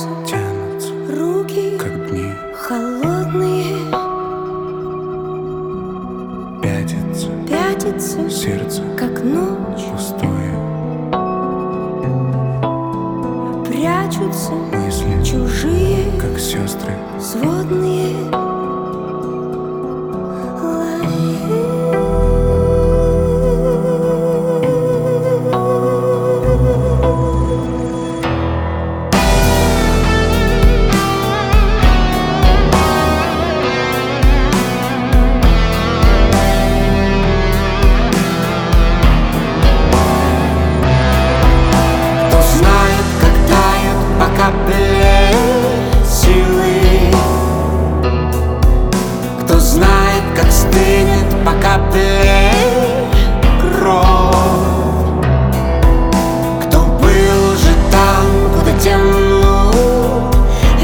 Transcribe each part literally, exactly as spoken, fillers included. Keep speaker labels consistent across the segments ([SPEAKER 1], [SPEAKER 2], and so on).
[SPEAKER 1] Тянутся,
[SPEAKER 2] тянутся,
[SPEAKER 1] руки
[SPEAKER 2] как дни,
[SPEAKER 1] холодные,
[SPEAKER 2] пятится,
[SPEAKER 1] пятится
[SPEAKER 2] сердце
[SPEAKER 1] как ночь,
[SPEAKER 2] пустое,
[SPEAKER 1] прячутся
[SPEAKER 2] мысли,
[SPEAKER 1] чужие
[SPEAKER 2] как сестры,
[SPEAKER 1] сводные.
[SPEAKER 3] Кто знает, как стынет по капле кровь, кто был уже там, куда тянут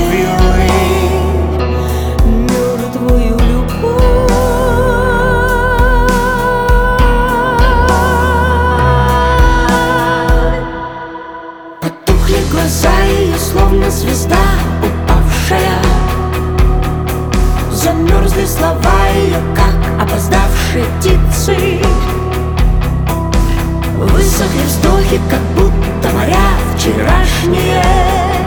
[SPEAKER 3] вилы
[SPEAKER 1] Мертвую любовь.
[SPEAKER 3] Потухли глаза ее, словно звезда упавшая. Замерзли слова ее, как опоздавшие птицы. Высохли вздохи, как будто моря вчерашние.